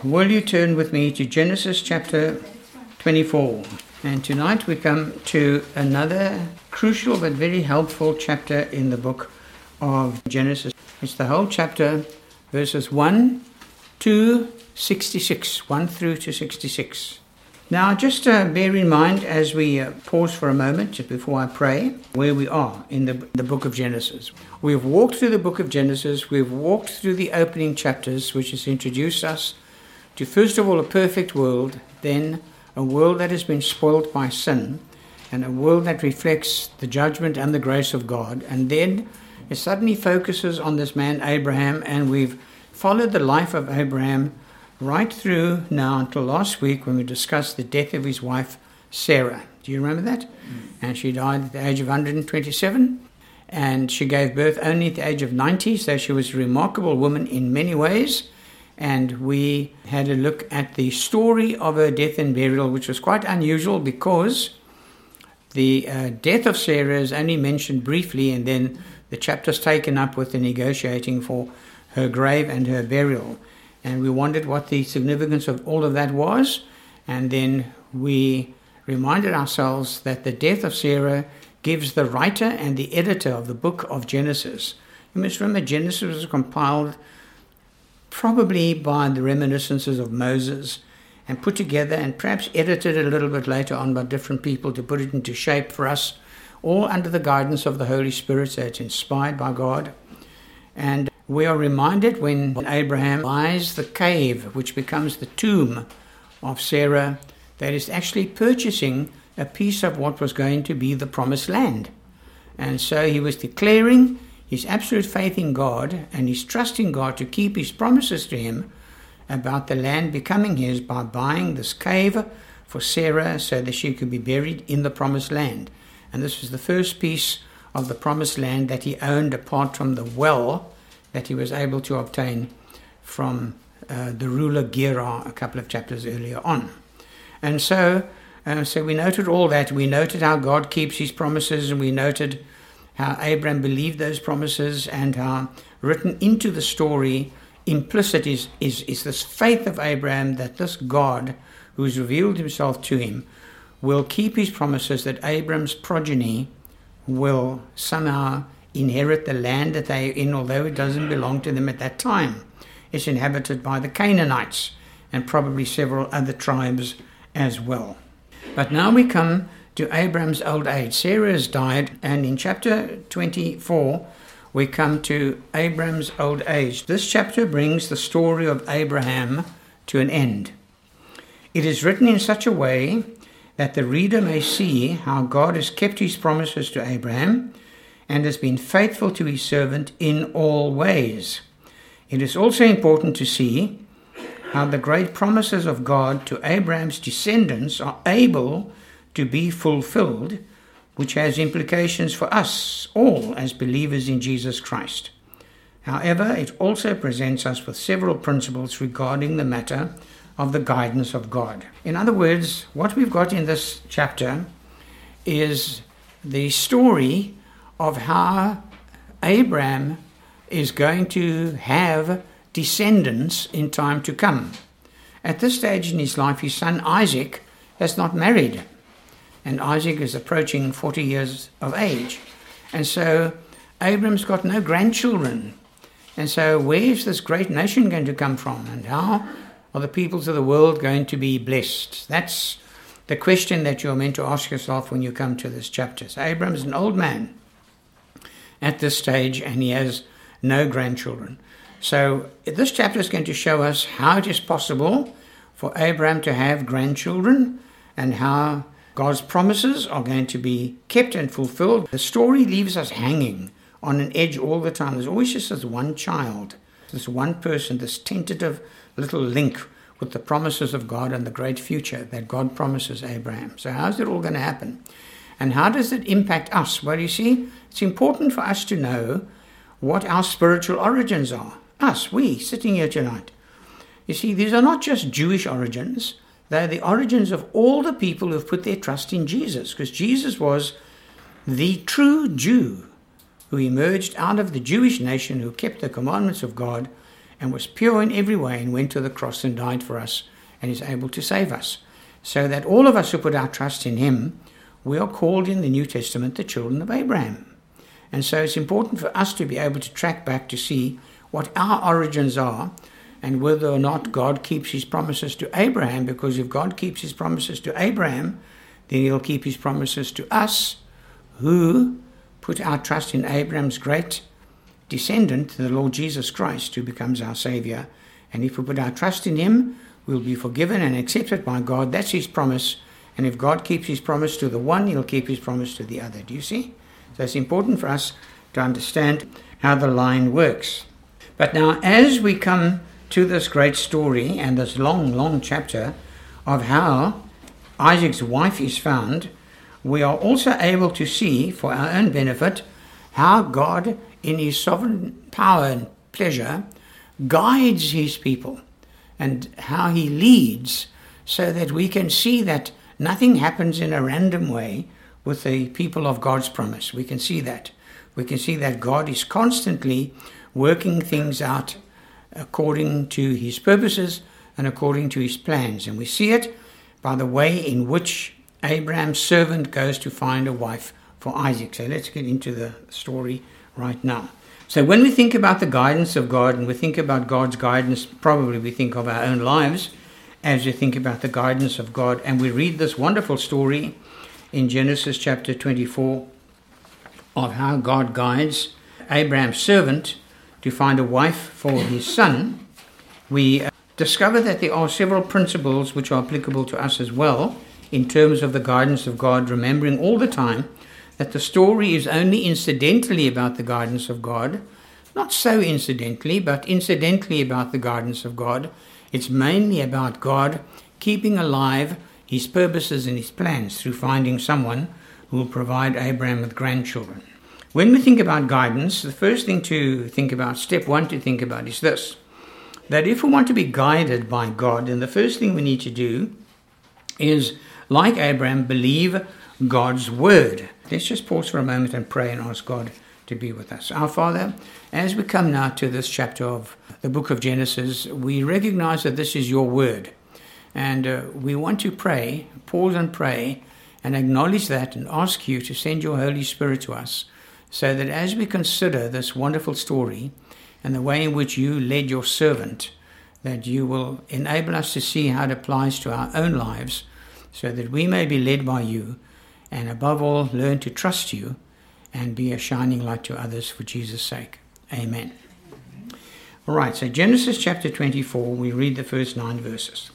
will you turn with me to Genesis chapter 24? And tonight we come to another crucial but very helpful chapter in the book of Genesis. It's the whole chapter, verses 1 to 66, 1 through to 66. Now, just bear in mind as we pause for a moment, just before I pray, where we are in the book of Genesis. We've walked through the book of Genesis. We've walked through the opening chapters, which has introduced us to, first of all, a perfect world, then a world that has been spoilt by sin, and a world that reflects the judgment and the grace of God. And then it suddenly focuses on this man, Abraham, and we've followed the life of Abraham right through now until last week when we discussed the death of his wife, Sarah. Do you remember that? And she died at the age of 127, and she gave birth only at the age of 90, so she was a remarkable woman in many ways. And we had a look at the story of her death and burial, which was quite unusual because the death of Sarah is only mentioned briefly, and then the chapter's taken up with the negotiating for her grave and her burial. And we wondered what the significance of all of that was. And then we reminded ourselves that the death of Sarah gives the writer and the editor of the book of Genesis. You must remember, Genesis was compiled probably by the reminiscences of Moses and put together and perhaps edited a little bit later on by different people to put it into shape for us, all under the guidance of the Holy Spirit, so it's inspired by God. And we are reminded when Abraham buys the cave, which becomes the tomb of Sarah, that is actually purchasing a piece of what was going to be the promised land. And so he was declaring his absolute faith in God and his trust in God to keep his promises to him about the land becoming his by buying this cave for Sarah so that she could be buried in the promised land. And this was the first piece of the promised land that he owned apart from the well that he was able to obtain from the ruler Gerar a couple of chapters earlier on. And so we noted all that. We noted how God keeps his promises, and we noted how Abraham believed those promises, and how written into the story implicit is this faith of Abraham that this God who has revealed himself to him will keep his promises, that Abraham's progeny will somehow inherit the land that they are in, although it doesn't belong to them at that time. It's inhabited by the Canaanites and probably several other tribes as well. But now we come to Abraham's old age. Sarah has died, and in chapter 24 we come to Abraham's old age. This chapter brings the story of Abraham to an end. It is written in such a way that the reader may see how God has kept his promises to Abraham and has been faithful to his servant in all ways. It is also important to see how the great promises of God to Abraham's descendants are able to be fulfilled, which has implications for us all as believers in Jesus Christ. However, it also presents us with several principles regarding the matter of the guidance of God. In other words, what we've got in this chapter is the story of how Abraham is going to have descendants in time to come. At this stage in his life, his son Isaac has not married, and Isaac is approaching 40 years of age. And so Abraham's got no grandchildren. And so where is this great nation going to come from? And how are the peoples of the world going to be blessed? That's the question that you're meant to ask yourself when you come to this chapter. So Abraham is an old man at this stage, and he has no grandchildren. So this chapter is going to show us how it is possible for Abraham to have grandchildren and how God's promises are going to be kept and fulfilled. The story leaves us hanging on an edge all the time. There's always just this one child, this one person, this tentative little link with the promises of God and the great future that God promises Abraham. So how's it all going to happen? And how does it impact us? Well, you see, it's important for us to know what our spiritual origins are. Us, we, sitting here tonight. You see, these are not just Jewish origins. They're the origins of all the people who have put their trust in Jesus, because Jesus was the true Jew who emerged out of the Jewish nation, who kept the commandments of God and was pure in every way and went to the cross and died for us and is able to save us. So that all of us who put our trust in him, we are called in the New Testament the children of Abraham. And so it's important for us to be able to track back to see what our origins are and whether or not God keeps his promises to Abraham, because if God keeps his promises to Abraham, then he'll keep his promises to us who put our trust in Abraham's great descendant, the Lord Jesus Christ, who becomes our Savior. And if we put our trust in him, we'll be forgiven and accepted by God. That's his promise. And if God keeps his promise to the one, he'll keep his promise to the other. Do you see? So it's important for us to understand how the line works. But now, as we come to this great story and this long, long chapter of how Isaac's wife is found, we are also able to see, for our own benefit, how God, in his sovereign power and pleasure, guides his people and how he leads, so that we can see that nothing happens in a random way with the people of God's promise. We can see that. We can see that God is constantly working things out according to his purposes and according to his plans. And we see it by the way in which Abraham's servant goes to find a wife for Isaac. So let's get into the story right now. So when we think about the guidance of God and we think about God's guidance, probably we think of our own lives as we think about the guidance of God. And we read this wonderful story in Genesis chapter 24 of how God guides Abraham's servant to find a wife for his son. We discover that there are several principles which are applicable to us as well in terms of the guidance of God, remembering all the time that the story is only incidentally about the guidance of God, not so incidentally, but incidentally about the guidance of God. It's mainly about God keeping alive his purposes and his plans through finding someone who will provide Abraham with grandchildren. When we think about guidance, the first thing to think about, step one to think about, is this: that if we want to be guided by God, then the first thing we need to do is, like Abraham, believe God's word. Let's just pause for a moment and pray and ask God to be with us. Our Father, as we come now to this chapter of the book of Genesis, we recognize that this is your word. And we want to pray, pause and pray, and acknowledge that and ask you to send your Holy Spirit to us, so that as we consider this wonderful story and the way in which you led your servant, that you will enable us to see how it applies to our own lives, so that we may be led by you, and above all, learn to trust you and be a shining light to others for Jesus' sake. Amen. All right, so Genesis chapter 24, we read the first 9 verses.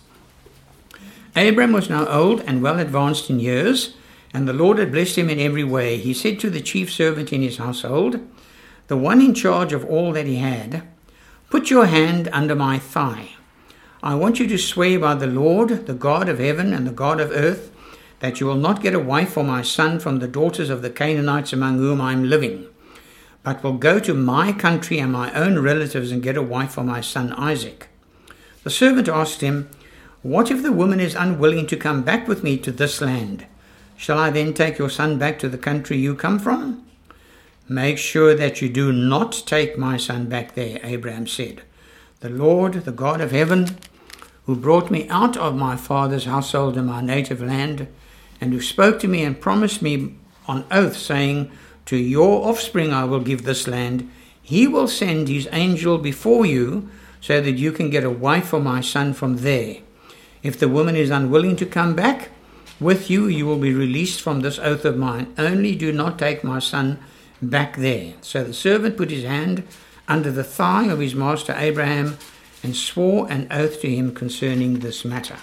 Abram was now old and well advanced in years, and the Lord had blessed him in every way. He said to the chief servant in his household, the one in charge of all that he had, "Put your hand under my thigh. I want you to swear by the Lord, the God of heaven and the God of earth, that you will not get a wife for my son from the daughters of the Canaanites among whom I am living, but will go to my country and my own relatives and get a wife for my son Isaac." The servant asked him, "What if the woman is unwilling to come back with me to this land? Shall I then take your son back to the country you come from?" "Make sure that you do not take my son back there," Abraham said. "The Lord, the God of heaven, who brought me out of my father's household and my native land, and who spoke to me and promised me on oath, saying, 'To your offspring I will give this land,' he will send his angel before you so that you can get a wife for my son from there. If the woman is unwilling to come back with you, you will be released from this oath of mine. Only do not take my son back there." So the servant put his hand under the thigh of his master Abraham and swore an oath to him concerning this matter.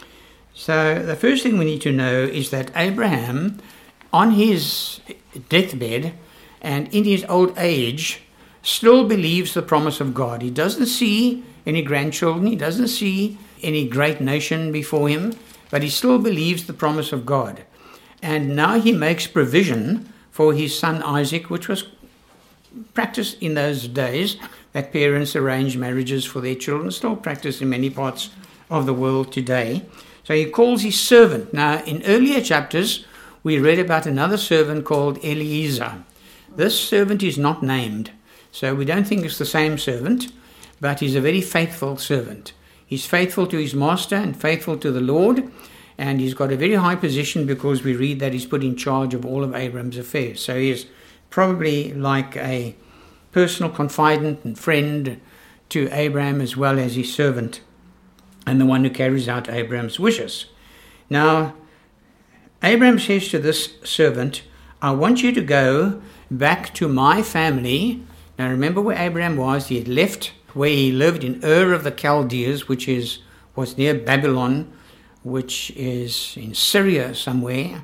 So the first thing we need to know is that Abraham, on his deathbed and in his old age, still believes the promise of God. He doesn't see any grandchildren, he doesn't see any great nation before him, but he still believes the promise of God. And now he makes provision for his son Isaac, which was practiced in those days, that parents arrange marriages for their children, still practiced in many parts of the world today. So he calls his servant. Now, in earlier chapters, we read about another servant called Eliezer. This servant is not named, so we don't think it's the same servant, but he's a very faithful servant. He's faithful to his master and faithful to the Lord, and he's got a very high position because we read that he's put in charge of all of Abraham's affairs. So he is probably like a personal confidant and friend to Abraham, as well as his servant and the one who carries out Abraham's wishes. Now, Abraham says to this servant, I want you to go back to my family. Now remember where Abraham was. He had left where he lived in Ur of the Chaldees, which was near Babylon, which is in Syria somewhere.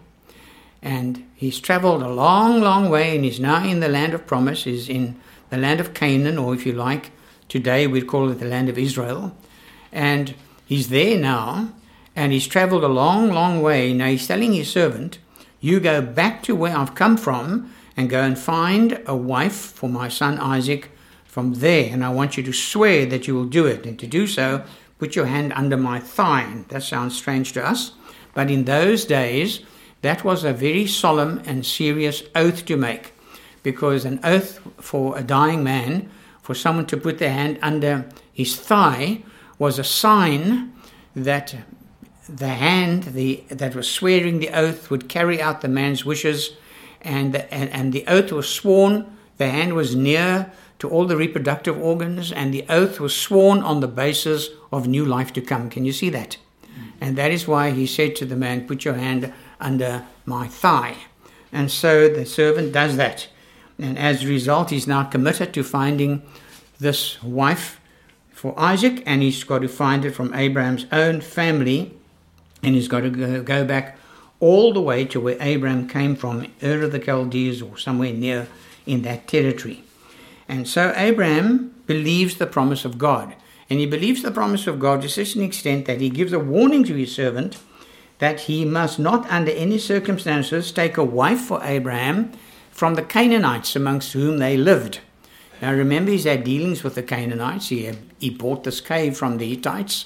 And he's traveled a long, long way, and he's now in the land of promise. He's in the land of Canaan, or if you like, today we'd call it the land of Israel. And he's there now, and he's traveled a long, long way. Now he's telling his servant, you go back to where I've come from and go and find a wife for my son Isaac from there. And I want you to swear that you will do it. And to do so, put your hand under my thigh. That sounds strange to us. But in those days, that was a very solemn and serious oath to make. Because an oath for a dying man, for someone to put their hand under his thigh, was a sign that the hand that was swearing the oath would carry out the man's wishes, and the oath was sworn. The hand was near to all the reproductive organs, and the oath was sworn on the basis of new life to come. Can you see that? And that is why he said to the man, put your hand under my thigh. And so the servant does that. And as a result, he's now committed to finding this wife for Isaac, and he's got to find it from Abraham's own family, and he's got to go back all the way to where Abraham came from, Ur of the Chaldees, or somewhere near in that territory. And so Abraham believes the promise of God, and he believes the promise of God to such an extent that he gives a warning to his servant that he must not under any circumstances take a wife for Abraham from the Canaanites amongst whom they lived. Now remember, he's had dealings with the Canaanites. He bought this cave from the Hittites,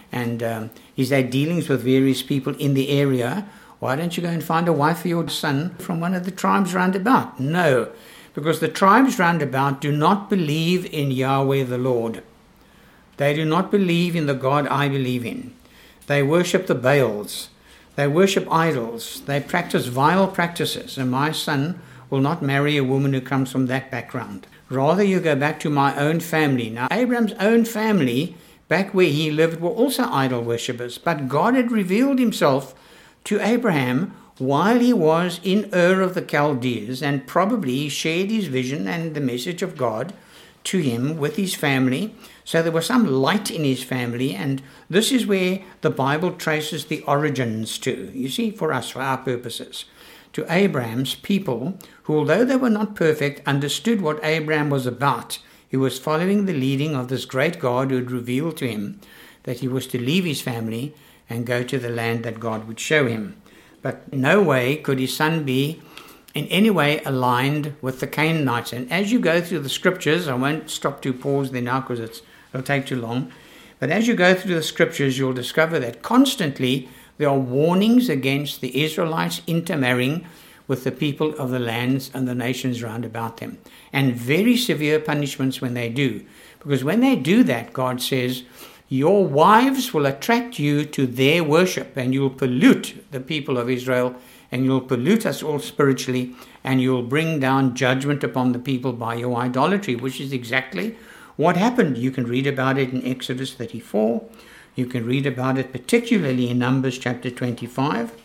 and he's had dealings with various people in the area. Why don't you go and find a wife for your son from one of the tribes round about? No, because the tribes round about do not believe in Yahweh the Lord. They do not believe in the God I believe in. They worship the Baals. They worship idols. They practice vile practices, and my son will not marry a woman who comes from that background. Rather, you go back to my own family. Now, Abraham's own family, back where he lived, were also idol worshippers. But God had revealed himself to Abraham while he was in Ur of the Chaldees, and probably shared his vision and the message of God to him with his family. So there was some light in his family, and this is where the Bible traces the origins to, you see, for us, for our purposes. To Abraham's people, who, although they were not perfect, understood what Abraham was about. He was following the leading of this great God who had revealed to him that he was to leave his family and go to the land that God would show him. But in no way could his son be in any way aligned with the Canaanites. And as you go through the scriptures, I won't stop to pause there now because it'll take too long, but as you go through the scriptures, you'll discover that constantly there are warnings against the Israelites intermarrying with the people of the lands and the nations round about them, and very severe punishments when they do. Because when they do that, God says, your wives will attract you to their worship, and you'll pollute the people of Israel, and you'll pollute us all spiritually, and you'll bring down judgment upon the people by your idolatry, which is exactly what happened. You can read about it in Exodus 34. You can read about it particularly in Numbers chapter 25.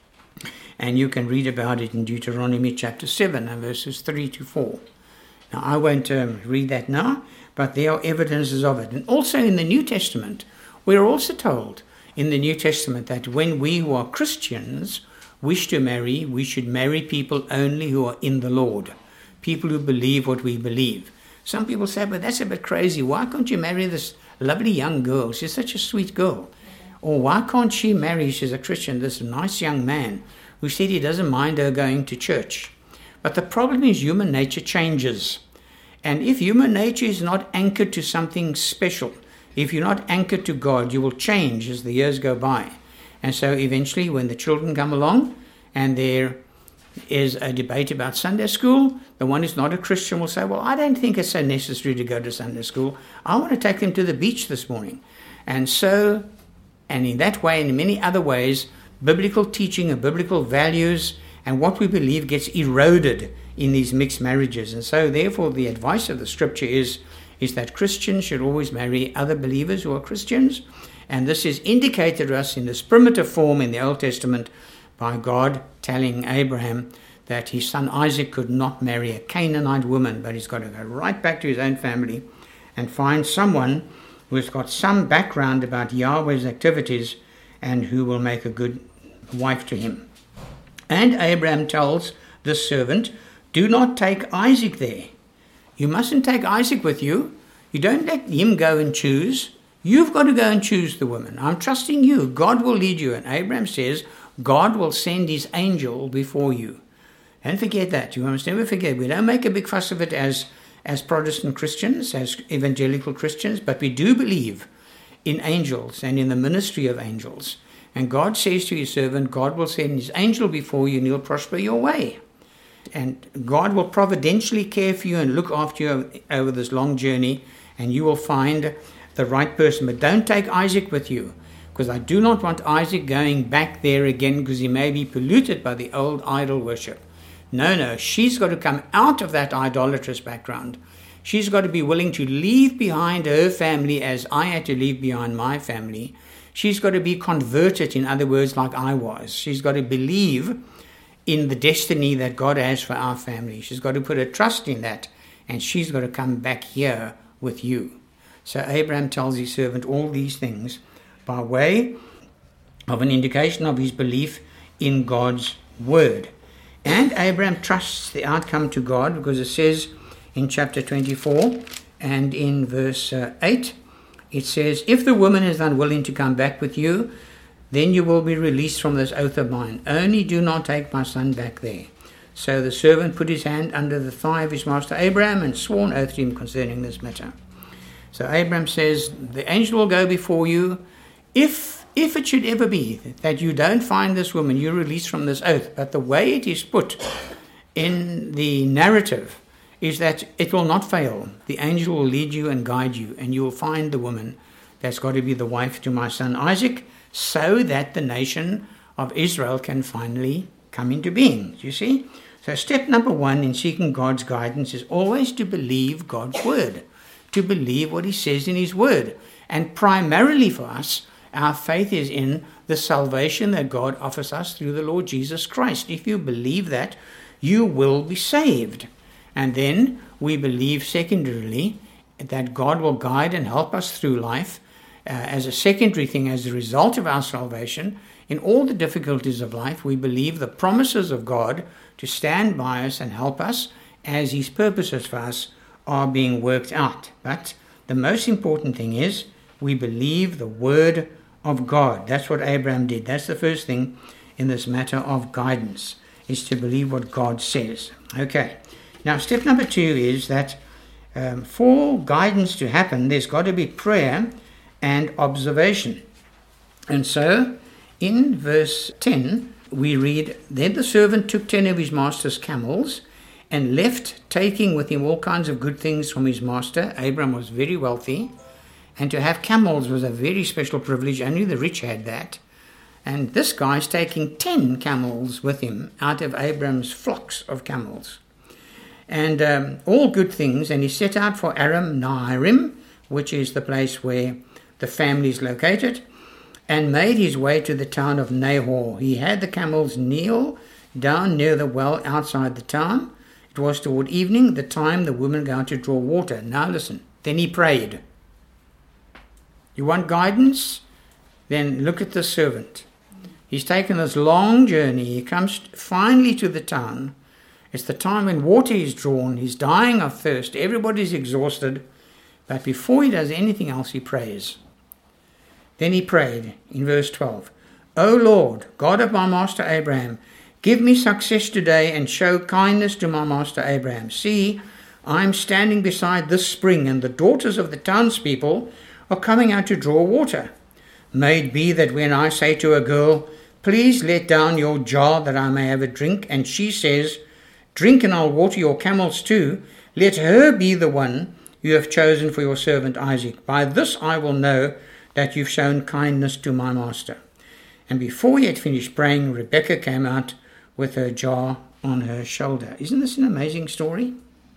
And you can read about it in Deuteronomy chapter 7 and verses 3 to 4. Now, I won't read that now, but there are evidences of it. And also in the New Testament, we're also told in the New Testament that when we who are Christians wish to marry, we should marry people only who are in the Lord, people who believe what we believe. Some people say, but that's a bit crazy. Why can't you marry this lovely young girl? She's such a sweet girl. Or why can't she marry, she's a Christian, this nice young man who said he doesn't mind her going to church. But the problem is human nature changes. And if human nature is not anchored to something special, if you're not anchored to God, you will change as the years go by. And so eventually when the children come along and they're is a debate about Sunday school. The one who's not a Christian will say, well, I don't think it's so necessary to go to Sunday school. I want to take them to the beach this morning. And in that way and in many other ways, biblical teaching and biblical values and what we believe gets eroded in these mixed marriages. And so therefore the advice of the scripture is that Christians should always marry other believers who are Christians. And this is indicated to us in this primitive form in the Old Testament by God telling Abraham that his son Isaac could not marry a Canaanite woman, but he's got to go right back to his own family and find someone who has got some background about Yahweh's activities and who will make a good wife to him. And Abraham tells this servant, do not take Isaac there. You mustn't take Isaac with you. You don't let him go and choose. You've got to go and choose the woman. I'm trusting you. God will lead you. And Abraham says, God will send his angel before you. Don't forget that. You must never forget. We don't make a big fuss of it as Protestant Christians, as evangelical Christians, but we do believe in angels and in the ministry of angels. And God says to his servant, God will send his angel before you and he'll prosper your way. And God will providentially care for you and look after you over this long journey, and you will find the right person. But don't take Isaac with you, because I do not want Isaac going back there again because he may be polluted by the old idol worship. No, she's got to come out of that idolatrous background. She's got to be willing to leave behind her family as I had to leave behind my family. She's got to be converted, in other words, like I was. She's got to believe in the destiny that God has for our family. She's got to put her trust in that, and she's got to come back here with you. So Abraham tells his servant all these things by way of an indication of his belief in God's word. And Abraham trusts the outcome to God, because it says in chapter 24 and in verse 8, it says, if the woman is unwilling to come back with you, then you will be released from this oath of mine. Only do not take my son back there. So the servant put his hand under the thigh of his master Abraham and swore an oath to him concerning this matter. So Abraham says, the angel will go before you. If it should ever be that you don't find this woman, you're released from this oath. But the way it is put in the narrative is that it will not fail. The angel will lead you and guide you, and you will find the woman that's got to be the wife to my son Isaac, so that the nation of Israel can finally come into being. You see? So step number one in seeking God's guidance is always to believe God's word, to believe what he says in his word. And primarily for us, our faith is in the salvation that God offers us through the Lord Jesus Christ. If you believe that, you will be saved. And then we believe secondarily that God will guide and help us through life as a secondary thing, as a result of our salvation. In all the difficulties of life, we believe the promises of God to stand by us and help us as his purposes for us are being worked out. But the most important thing is we believe the word of God. That's what Abraham did. That's the first thing in this matter of guidance, is to believe what God says. Okay. Now, step number 2 is that for guidance to happen, there's got to be prayer and observation. And so, in verse 10, we read, then the servant took 10 of his master's camels and left, taking with him all kinds of good things from his master. Abram was very wealthy, and to have camels was a very special privilege. Only the rich had that. And this guy's taking 10 camels with him out of Abram's flocks of camels. And all good things. And he set out for Aram Naharaim, which is the place where the family is located, and made his way to the town of Nahor. He had the camels kneel down near the well outside the town. It was toward evening, the time the women go out to draw water. Now listen. Then he prayed. You want guidance? Then look at the servant. He's taken this long journey. He comes finally to the town. It's the time when water is drawn. He's dying of thirst. Everybody's exhausted. But before he does anything else, he prays. Then he prayed in verse 12, O Lord, God of my master Abraham, give me success today and show kindness to my master Abraham. See, I am standing beside this spring, and the daughters of the townspeople are coming out to draw water. May it be that when I say to a girl, please let down your jar that I may have a drink. And she says, drink and I'll water your camels too. Let her be the one you have chosen for your servant Isaac. By this I will know that you've shown kindness to my master. And before he had finished praying, Rebekah came out with her jar on her shoulder. Isn't this an amazing story?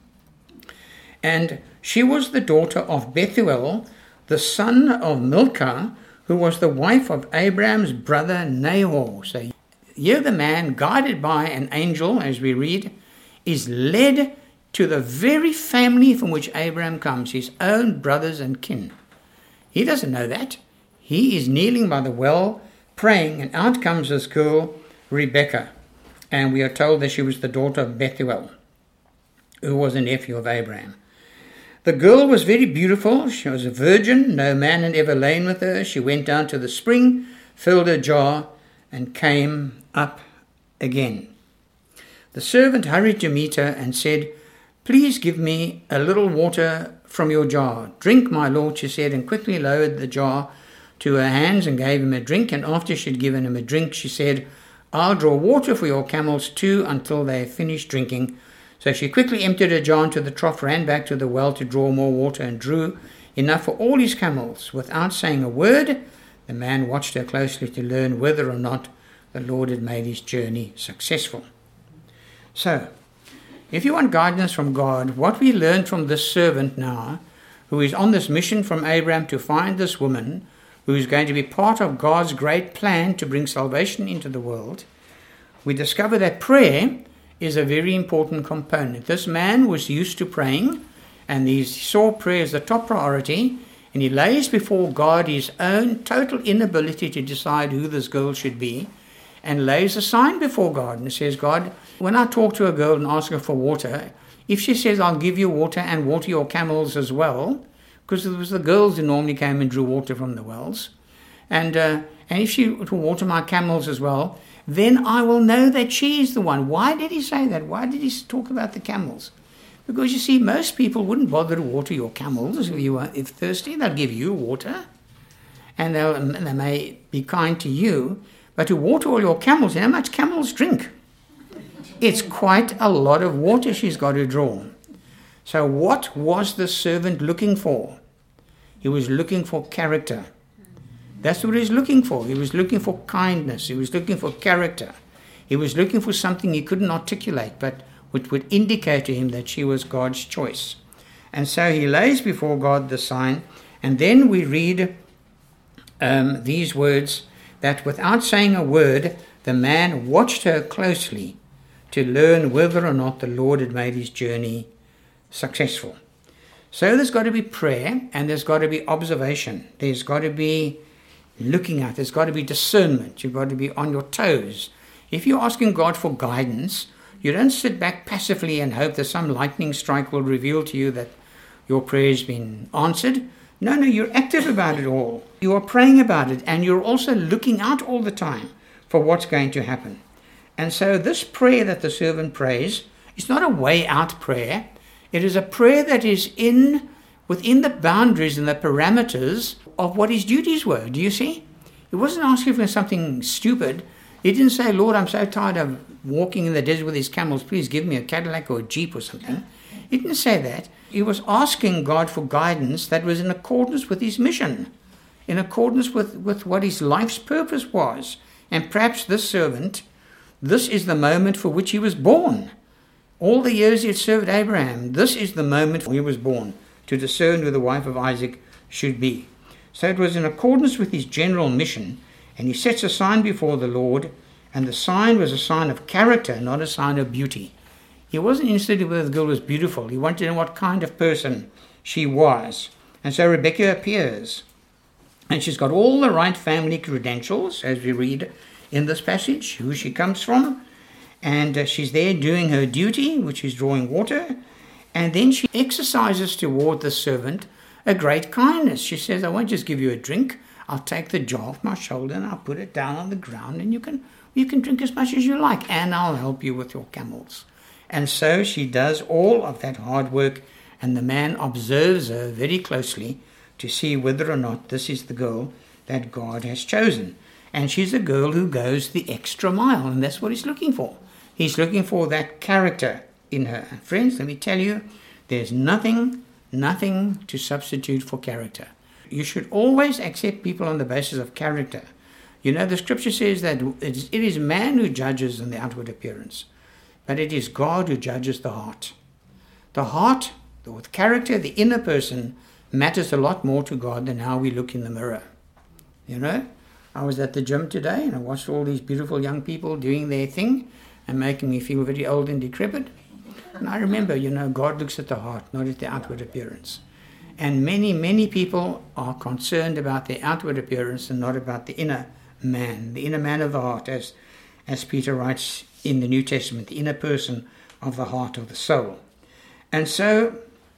And she was the daughter of Bethuel, the son of Milcah, who was the wife of Abraham's brother Nahor. So here the man, guided by an angel, as we read, is led to the very family from which Abraham comes, his own brothers and kin. He doesn't know that. He is kneeling by the well, praying, and out comes this girl, Rebekah. And we are told that she was the daughter of Bethuel, who was a nephew of Abraham. The girl was very beautiful. She was a virgin. No man had ever lain with her. She went down to the spring, filled her jar, and came up again. The servant hurried to meet her and said, please give me a little water from your jar. Drink, my lord, she said, and quickly lowered the jar to her hands and gave him a drink. And after she had given him a drink, she said, I'll draw water for your camels too until they have finished drinking. So she quickly emptied her jar into the trough, ran back to the well to draw more water, and drew enough for all his camels. Without saying a word, the man watched her closely to learn whether or not the Lord had made his journey successful. So, if you want guidance from God, what we learned from this servant now, who is on this mission from Abraham to find this woman, who is going to be part of God's great plan to bring salvation into the world, we discover that prayer is a very important component. This man was used to praying, and he saw prayer as the top priority, and he lays before God his own total inability to decide who this girl should be, and lays a sign before God and says, God, when I talk to a girl and ask her for water, if she says, I'll give you water and water your camels as well, because it was the girls who normally came and drew water from the wells, and if she will water my camels as well, then I will know that she is the one. Why did he say that? Why did he talk about the camels? Because you see, most people wouldn't bother to water your camels if thirsty. They'll give you water, and they may be kind to you, but to water all your camels, how much camels drink? It's quite a lot of water she's got to draw. So what was the servant looking for? He was looking for character. That's what he's looking for. He was looking for kindness. He was looking for character. He was looking for something he couldn't articulate, but which would indicate to him that she was God's choice. And so he lays before God the sign, and then we read these words, that without saying a word, the man watched her closely to learn whether or not the Lord had made his journey successful. So there's got to be prayer, and there's got to be observation. There's got to be looking at. There's got to be discernment. You've got to be on your toes. If you're asking God for guidance, you don't sit back passively and hope that some lightning strike will reveal to you that your prayer has been answered. No, you're active about it all. You are praying about it, and you're also looking out all the time for what's going to happen. And so this prayer that the servant prays is not a way out prayer. It is a prayer that is within the boundaries and the parameters of what his duties were. Do you see? He wasn't asking for something stupid. He didn't say, Lord, I'm so tired of walking in the desert with these camels. Please give me a Cadillac or a Jeep or something. He didn't say that. He was asking God for guidance that was in accordance with his mission, in accordance with what his life's purpose was. And perhaps this servant, this is the moment for which he was born. All the years he had served Abraham, this is the moment he was born, to discern who the wife of Isaac should be. So it was in accordance with his general mission, and he sets a sign before the Lord, and the sign was a sign of character, not a sign of beauty. He wasn't interested in whether the girl was beautiful. He wanted to know what kind of person she was. And so Rebekah appears, and she's got all the right family credentials, as we read in this passage, who she comes from, and she's there doing her duty, which is drawing water, and then she exercises toward the servant a great kindness. She says, I won't just give you a drink. I'll take the jar off my shoulder and I'll put it down on the ground, and you can drink as much as you like, and I'll help you with your camels. And so she does all of that hard work, and the man observes her very closely to see whether or not this is the girl that God has chosen. And she's a girl who goes the extra mile, and that's what he's looking for. He's looking for that character in her. And friends, let me tell you, there's nothing to substitute for character. You should always accept people on the basis of character. You know, the scripture says that it is man who judges in the outward appearance, but it is God who judges the heart. The heart, with character, the inner person, matters a lot more to God than how we look in the mirror. You know, I was at the gym today and I watched all these beautiful young people doing their thing and making me feel very old and decrepit. And I remember, you know, God looks at the heart, not at the outward appearance. And many people are concerned about their outward appearance and not about the inner man of the heart, as Peter writes in the New Testament, the inner person of the heart of the soul. And so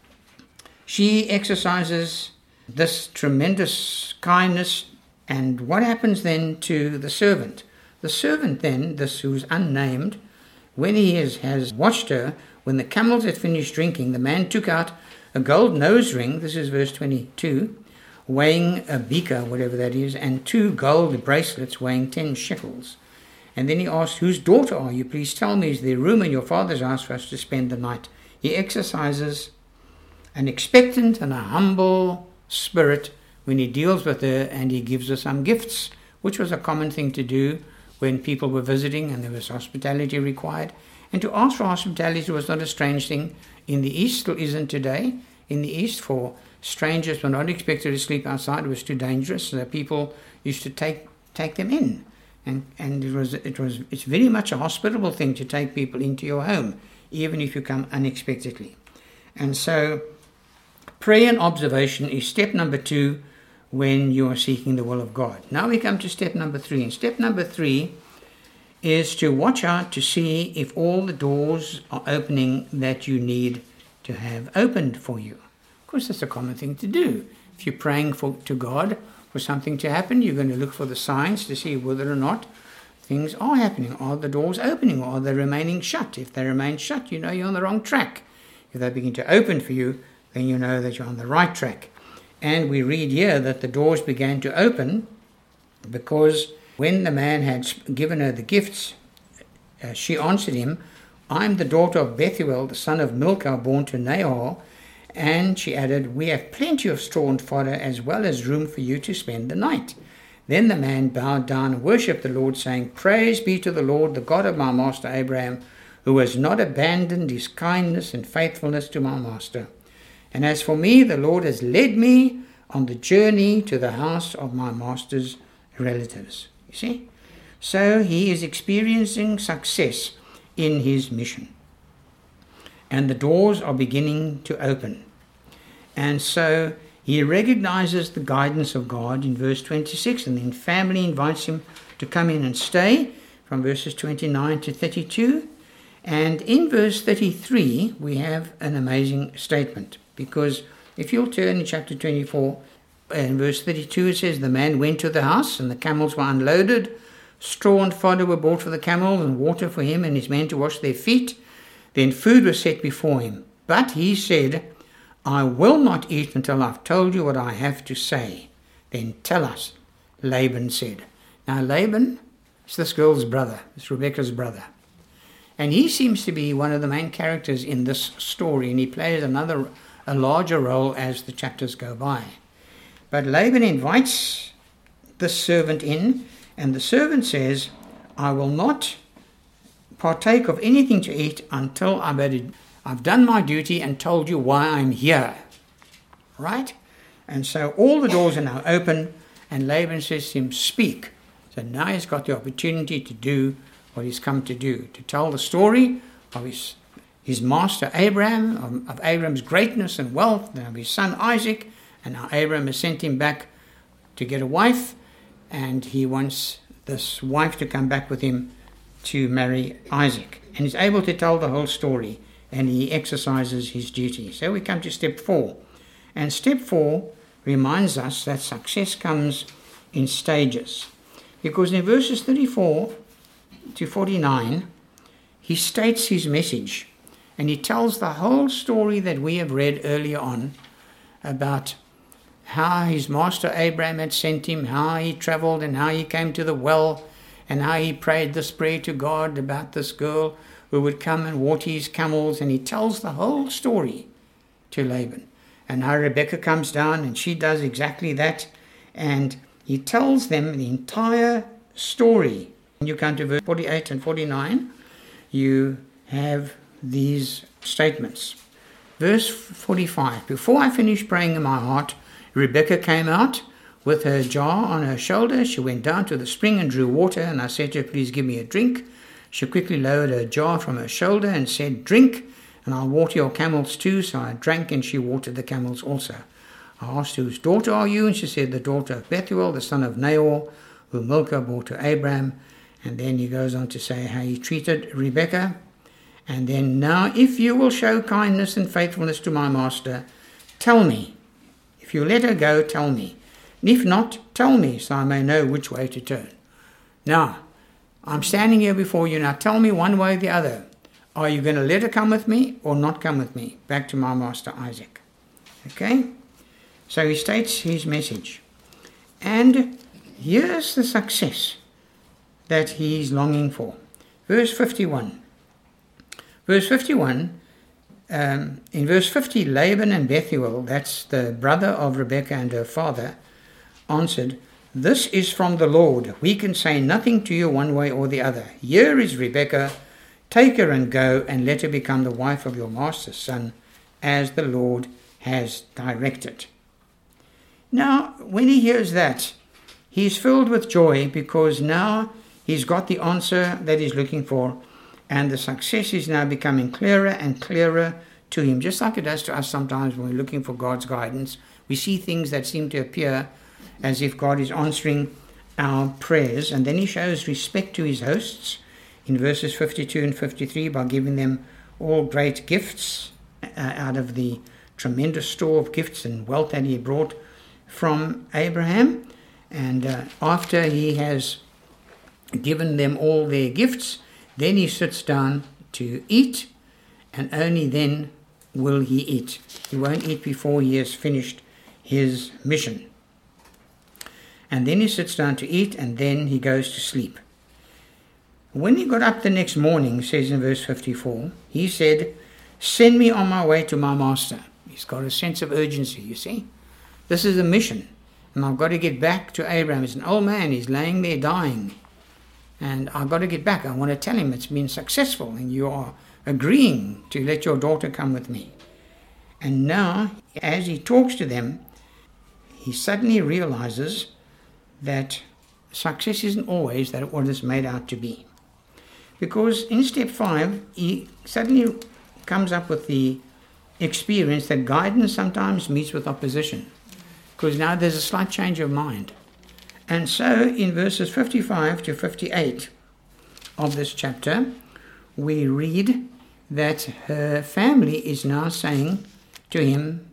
she exercises this tremendous kindness. And what happens then to the servant? The servant then, this who's unnamed, when he has watched her, when the camels had finished drinking, the man took out a gold nose ring, this is verse 22, weighing a beaker, whatever that is, and 2 gold bracelets weighing 10 shekels. And then he asked, whose daughter are you? Please tell me, is there room in your father's house for us to spend the night? He exercises an expectant and a humble spirit when he deals with her, and he gives her some gifts, which was a common thing to do when people were visiting and there was hospitality required. And to ask for hospitality was not a strange thing. In the East, still isn't today. In the East, for strangers were not expected to sleep outside. It was too dangerous. So people used to take them in. And it's very much a hospitable thing to take people into your home, even if you come unexpectedly. And so prayer and observation is step number 2 when you are seeking the will of God. Now we come to step number 3. And step number 3 is to watch out to see if all the doors are opening that you need to have opened for you. Of course, that's a common thing to do. If you're praying to God for something to happen, you're going to look for the signs to see whether or not things are happening. Are the doors opening, or are they remaining shut? If they remain shut, you know you're on the wrong track. If they begin to open for you, then you know that you're on the right track. And we read here that the doors began to open because when the man had given her the gifts, she answered him, I'm the daughter of Bethuel, the son of Milcah, born to Nahor. And she added, we have plenty of straw and fodder, as well as room for you to spend the night. Then the man bowed down and worshipped the Lord, saying, Praise be to the Lord, the God of my master Abraham, who has not abandoned his kindness and faithfulness to my master. And as for me, the Lord has led me on the journey to the house of my master's relatives. You see? So he is experiencing success in his mission. And the doors are beginning to open. And so he recognizes the guidance of God in verse 26, and then family invites him to come in and stay from verses 29 to 32. And in verse 33, we have an amazing statement, because if you'll turn in chapter 24, in verse 32, it says, the man went to the house, and the camels were unloaded. Straw and fodder were brought for the camels, and water for him and his men to wash their feet. Then food was set before him. But he said, I will not eat until I've told you what I have to say. Then tell us, Laban said. Now Laban is this girl's brother, it's Rebekah's brother. And he seems to be one of the main characters in this story, and he plays a larger role as the chapters go by. But Laban invites the servant in, and the servant says, I will not partake of anything to eat until I've done my duty and told you why I'm here. Right? And so all the doors are now open, and Laban says to him, speak. So now he's got the opportunity to do what he's come to do, to tell the story of his master Abraham, of Abraham's greatness and wealth, and of his son Isaac, and how Abraham has sent him back to get a wife, and he wants this wife to come back with him to marry Isaac. And he's able to tell the whole story, and he exercises his duty. So we come to step 4. And step 4 reminds us that success comes in stages. Because in verses 34 to 49, he states his message, and he tells the whole story that we have read earlier on about how his master Abraham had sent him, how he traveled and how he came to the well, and how he prayed this prayer to God about this girl who would come and water his camels. And he tells the whole story to Laban. And how Rebekah comes down and she does exactly that. And he tells them the entire story. When you come to verse 48 and 49, you have these statements. Verse 45, before I finished praying in my heart, Rebekah came out with her jar on her shoulder. She went down to the spring and drew water, and I said to her, please give me a drink. She quickly lowered her jar from her shoulder and said, drink, and I'll water your camels too. So I drank, and she watered the camels also. I asked, whose daughter are you? And she said, the daughter of Bethuel, the son of Nahor, who Milcah bore to Abraham. And then he goes on to say how he treated Rebekah. And then, now if you will show kindness and faithfulness to my master, tell me. If you let her go, tell me. And if not, tell me, so I may know which way to turn. Now, I'm standing here before you. Now tell me one way or the other. Are you going to let her come with me or not come with me back to my master Isaac? Okay? So he states his message. And here's the success that he's longing for. Verse 51. Verse 51, in verse 50, Laban and Bethuel, that's the brother of Rebekah and her father, answered, this is from the Lord. We can say nothing to you one way or the other. Here is Rebekah. Take her and go, and let her become the wife of your master's son, as the Lord has directed. Now, when he hears that, he's filled with joy, because now he's got the answer that he's looking for, and the success is now becoming clearer and clearer to him, just like it does to us sometimes when we're looking for God's guidance. We see things that seem to appear as if God is answering our prayers, and then he shows respect to his hosts in verses 52 and 53 by giving them all great gifts out of the tremendous store of gifts and wealth that he brought from Abraham. And after he has given them all their gifts, then he sits down to eat, and only then will he eat. He won't eat before he has finished his mission. And then he sits down to eat, and then he goes to sleep. When he got up the next morning, says in verse 54, he said, send me on my way to my master. He's got a sense of urgency, you see. This is a mission, and I've got to get back to Abraham. He's an old man, he's laying there dying. And I've got to get back. I want to tell him it's been successful and you are agreeing to let your daughter come with me. And now, as he talks to them, he suddenly realizes that success isn't always that what it's made out to be. Because in step 5, he suddenly comes up with the experience that guidance sometimes meets with opposition. Because now there's a slight change of mind. And so in verses 55 to 58 of this chapter, we read that her family is now saying to him,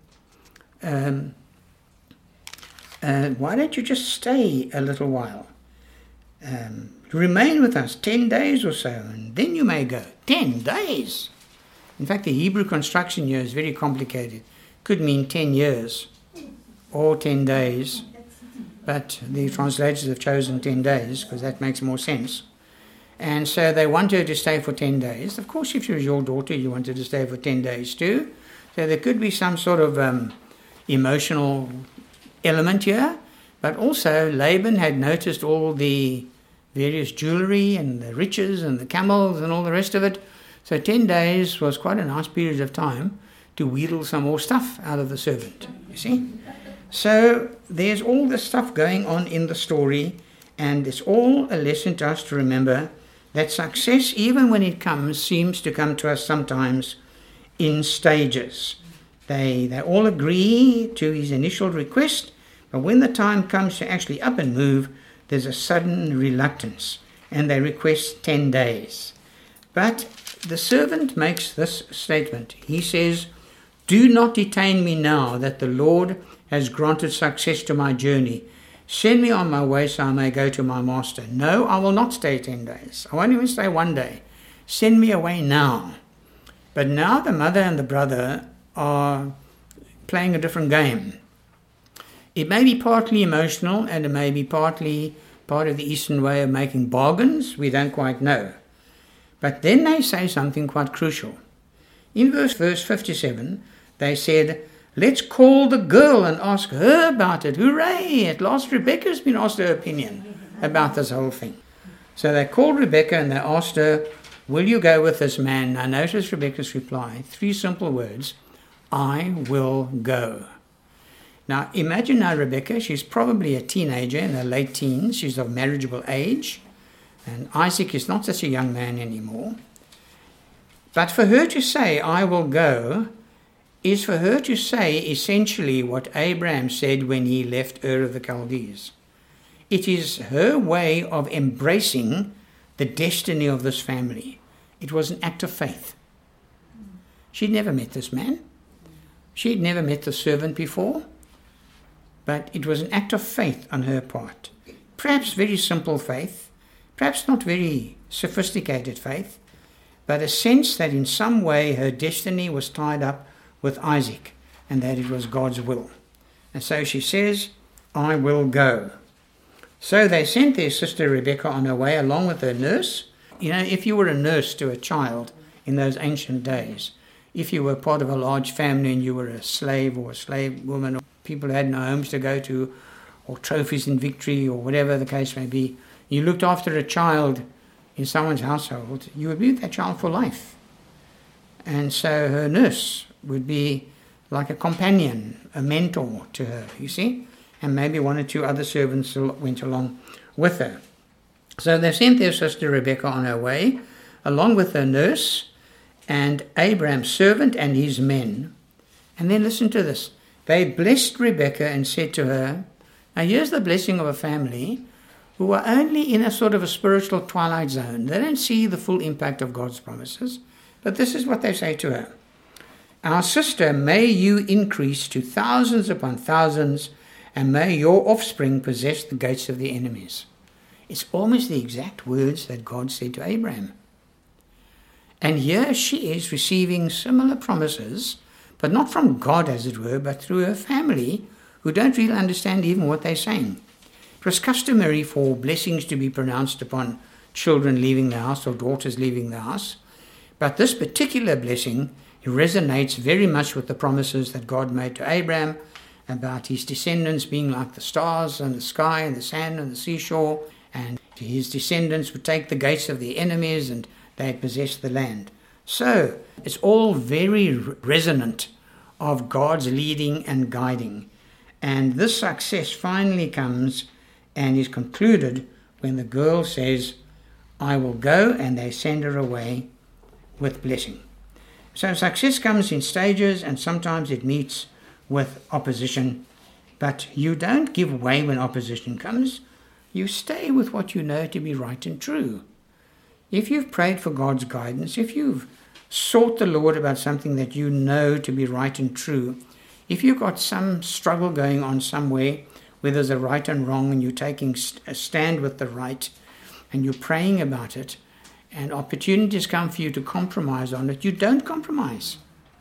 why don't you just stay a little while? Remain with us 10 days or so, and then you may go. 10 days! In fact, the Hebrew construction here is very complicated. Could mean 10 years or 10 days. But the translators have chosen 10 days because that makes more sense. And so they want her to stay for 10 days. Of course, if she was your daughter, you wanted to stay for 10 days too. So there could be some sort of emotional element here. But also, Laban had noticed all the various jewelry and the riches and the camels and all the rest of it. So 10 days was quite a nice period of time to wheedle some more stuff out of the servant, you see. So there's all this stuff going on in the story, and it's all a lesson to us to remember that success, even when it comes, seems to come to us sometimes in stages. They all agree to his initial request, but when the time comes to actually up and move, there's a sudden reluctance, and they request 10 days. But the servant makes this statement. He says, do not detain me now that the Lord has granted success to my journey. Send me on my way so I may go to my master. No, I will not stay 10 days. I won't even stay 1 day. Send me away now. But now the mother and the brother are playing a different game. It may be partly emotional, and it may be partly part of the Eastern way of making bargains. We don't quite know. But then they say something quite crucial. In verse 57, they said, let's call the girl and ask her about it. Hooray! At last Rebecca's been asked her opinion about this whole thing. So they called Rebecca and they asked her, will you go with this man? Now notice Rebecca's reply, 3 simple words, I will go. Now imagine now Rebecca, she's probably a teenager in her late teens, she's of marriageable age, and Isaac is not such a young man anymore. But for her to say, I will go, is for her to say essentially what Abraham said when he left Ur of the Chaldees. It is her way of embracing the destiny of this family. It was an act of faith. She'd never met this man. She'd never met the servant before. But it was an act of faith on her part. Perhaps very simple faith, perhaps not very sophisticated faith, but a sense that in some way her destiny was tied up with Isaac and that it was God's will. And so she says, I will go. So they sent their sister Rebecca on her way along with her nurse. You know, if you were a nurse to a child in those ancient days, if you were part of a large family and you were a slave or a slave woman, or people who had no homes to go to, or trophies in victory, or whatever the case may be, you looked after a child in someone's household, you would be with that child for life. And so her nurse would be like a companion, a mentor to her, you see, and maybe 1 or 2 other servants went along with her. So they sent their sister Rebecca on her way, along with her nurse, and Abraham's servant and his men. And then listen to this. They blessed Rebecca and said to her, now here's the blessing of a family who are only in a sort of a spiritual twilight zone. They don't see the full impact of God's promises. But this is what they say to her. Our sister, may you increase to thousands upon thousands, and may your offspring possess the gates of the enemies. It's almost the exact words that God said to Abraham. And here she is receiving similar promises, but not from God, as it were, but through her family, who don't really understand even what they're saying. It was customary for blessings to be pronounced upon children leaving the house or daughters leaving the house, but this particular blessing resonates very much with the promises that God made to Abraham about his descendants being like the stars and the sky and the sand and the seashore, and his descendants would take the gates of the enemies and they'd possess the land. So it's all very resonant of God's leading and guiding. And this success finally comes and is concluded when the girl says, I will go, and they send her away with blessing. So success comes in stages, and sometimes it meets with opposition. But you don't give way when opposition comes. You stay with what you know to be right and true. If you've prayed for God's guidance, if you've sought the Lord about something that you know to be right and true, if you've got some struggle going on somewhere where there's a right and wrong and you're taking a stand with the right and you're praying about it and opportunities come for you to compromise on it, you don't compromise.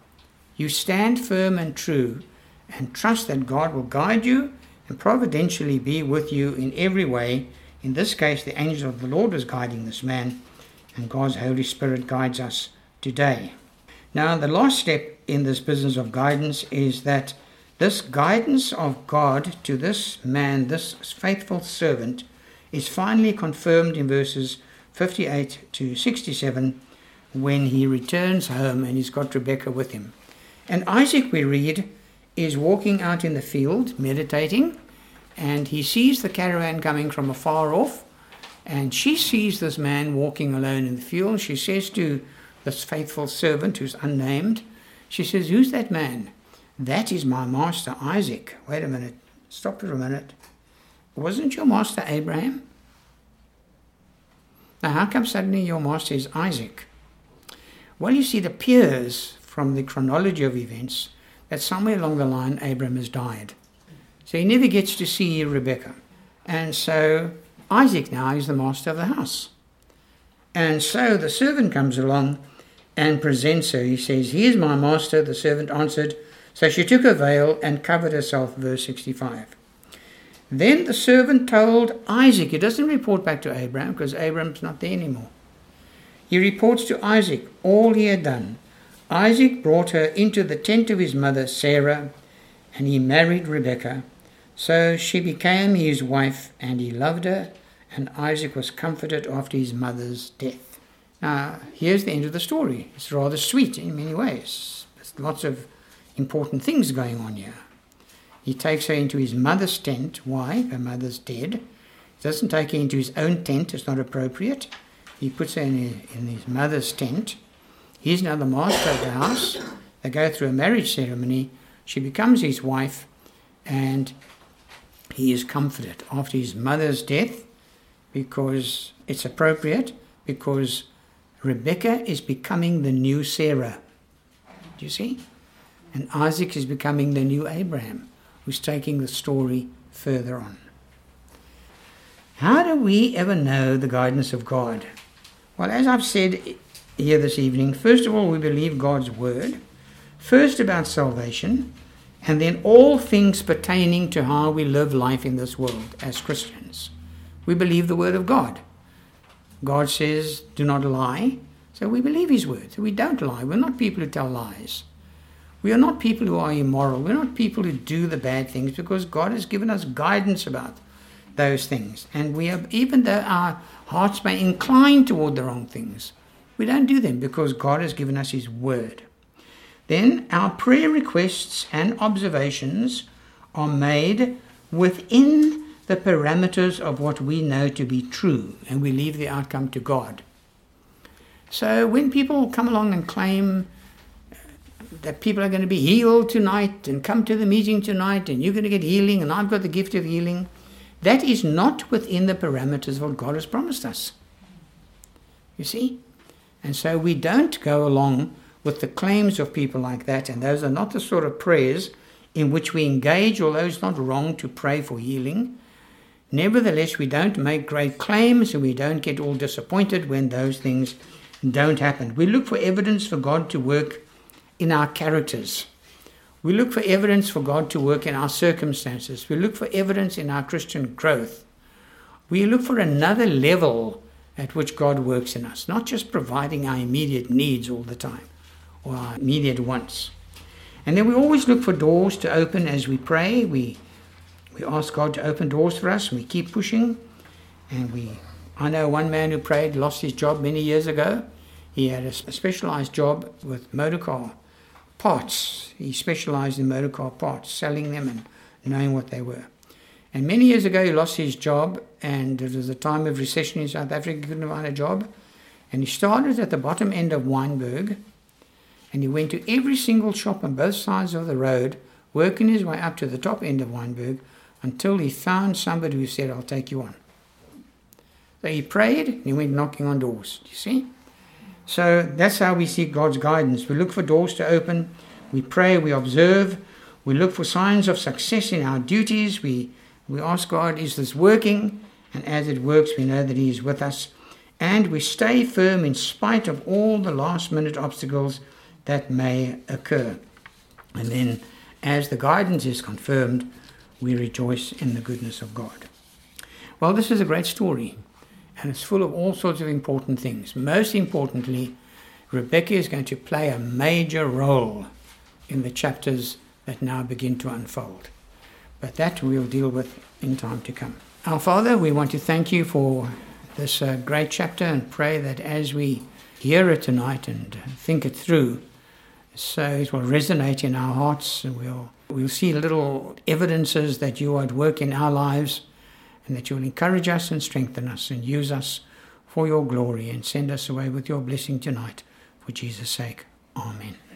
You stand firm and true and trust that God will guide you and providentially be with you in every way. In this case, the angel of the Lord was guiding this man, and God's Holy Spirit guides us today. Now, the last step in this business of guidance is that this guidance of God to this man, this faithful servant, is finally confirmed in verses 58 to 67 when he returns home and he's got Rebecca with him. And Isaac, we read, is walking out in the field, meditating, and he sees the caravan coming from afar off, and she sees this man walking alone in the field. She says to this faithful servant who's unnamed, she says, who's that man? That is my master Isaac. Wait a minute. Stop for a minute. Wasn't your master Abraham? Now, how come suddenly your master is Isaac? Well, you see, it appears from the chronology of events that somewhere along the line Abraham has died. So he never gets to see Rebecca. And so Isaac now is the master of the house. And so the servant comes along and presents her. He says, here's my master. The servant answered. So she took her veil and covered herself, verse 65. Then the servant told Isaac. He doesn't report back to Abraham because Abraham's not there anymore. He reports to Isaac all he had done. Isaac brought her into the tent of his mother Sarah, and he married Rebekah. So she became his wife, and he loved her, and Isaac was comforted after his mother's death. Now, here's the end of the story. It's rather sweet in many ways. There's lots of important things going on here. He takes her into his mother's tent. Why? Her mother's dead. He doesn't take her into his own tent. It's not appropriate. He puts her in his mother's tent. He's now the master of the house. They go through a marriage ceremony. She becomes his wife, and he is comforted after his mother's death, because it's appropriate, because Rebekah is becoming the new Sarah. Do you see? And Isaac is becoming the new Abraham, who's taking the story further on. How do we ever know the guidance of God? Well, as I've said here this evening, first of all, we believe God's word, first about salvation, and then all things pertaining to how we live life in this world as Christians. We believe the word of God. God says, do not lie. So we believe his word. So we don't lie. We're not people who tell lies. We are not people who are immoral. We're not people who do the bad things, because God has given us guidance about those things. And we have, even though our hearts may incline toward the wrong things, we don't do them because God has given us his word. Then our prayer requests and observations are made within the parameters of what we know to be true, and we leave the outcome to God. So when people come along and claim that people are going to be healed tonight and come to the meeting tonight and you're going to get healing and I've got the gift of healing, that is not within the parameters of what God has promised us. You see? And so we don't go along with the claims of people like that, and those are not the sort of prayers in which we engage, although it's not wrong to pray for healing. Nevertheless, we don't make great claims, and we don't get all disappointed when those things don't happen. We look for evidence for God to work in our characters. We look for evidence for God to work in our circumstances. We look for evidence in our Christian growth. We look for another level at which God works in us, not just providing our immediate needs all the time or our immediate wants. And then we always look for doors to open as we pray. We ask God to open doors for us, and we keep pushing. And I know one man who prayed, lost his job many years ago. He had a specialized job with motorcar parts. He specialized in motorcar parts, selling them and knowing what they were. And many years ago, he lost his job, and it was a time of recession in South Africa. He couldn't find a job. And he started at the bottom end of Wynberg, and he went to every single shop on both sides of the road, working his way up to the top end of Wynberg, until he found somebody who said, I'll take you on. So he prayed, and he went knocking on doors. Do you see? So that's how we seek God's guidance. We look for doors to open. We pray, we observe. We look for signs of success in our duties. We ask God, is this working? And as it works, we know that he is with us. And we stay firm in spite of all the last-minute obstacles that may occur. And then, as the guidance is confirmed, we rejoice in the goodness of God. Well, this is a great story, and it's full of all sorts of important things. Most importantly, Rebekah is going to play a major role in the chapters that now begin to unfold. But that we'll deal with in time to come. Our Father, we want to thank you for this great chapter, and pray that as we hear it tonight and think it through, so it will resonate in our hearts, and we'll see little evidences that you are at work in our lives, and that you will encourage us and strengthen us and use us for your glory, and send us away with your blessing tonight. For Jesus' sake, amen.